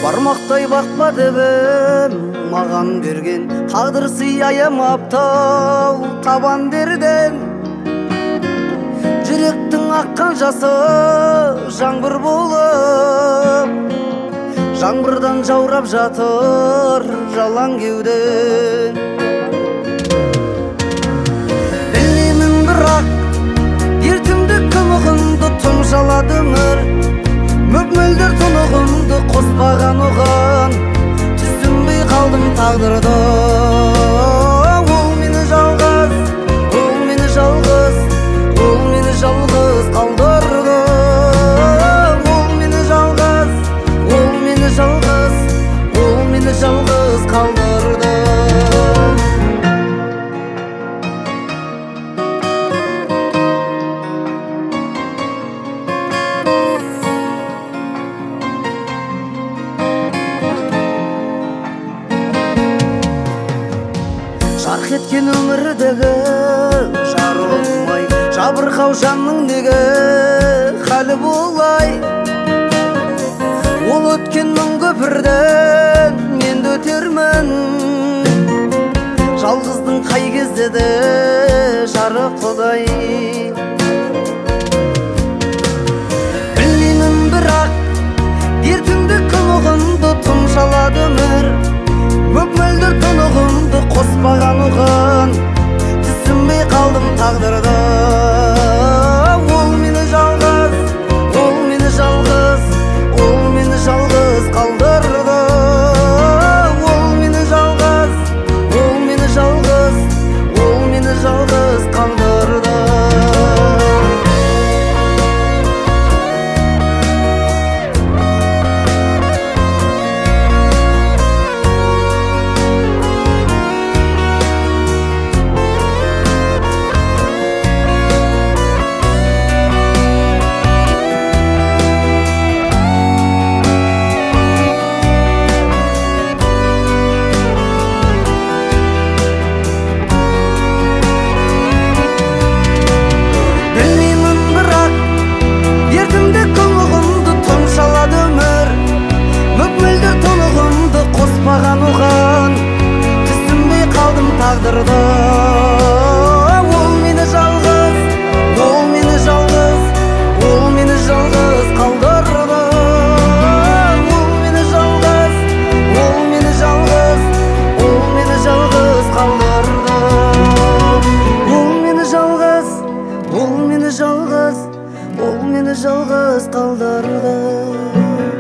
бармақтай бақпа дебем маған берген тағдыр сый аямаптау табан берден жүректің аққан жасы жаңбыр болып жаңбырдан жаурап жатыр жалаң кеуден білемін бірақ ертеңді күмігімді тұмшалады өмір мөп-мөлдір тұнығымды қоспаған оған түсінбей қалдым тағдырды ол мені жалғыз ол мені жалғыз ол мені жалғыз қалдырды ол мені жалғыз ол мені жалғыз ол мені жалғыз қалдырды жарқ еткен өмірдегі жарылмай жабырқау жанның неге халі болай ол өткен мың көпірден мен де өтермін жалғыздың қай кезде де жарық құдай білмеймін бірақ ертеңді күмігімді тұмшалады өмір мөп-мөлдір тұнығымды қоспаған оған түсінбей қалдым тағдырды ол мені жалғыз ол мені жалғыз ол мені жалғыз қалдырды ол мені жалғыз ол мені жалғыз ол мені жалғыз қалдырды қоспаған оған түсінбей қалдым тағдырды ол мені жалғыз ол мені жалғыз ол мені жалғыз қалдырды ол мені жалғыз ол мені жалғыз ол мені жалғыз қалдырды ол мені жалғыз ол мені жалғыз ол мені жалғыз қалдырды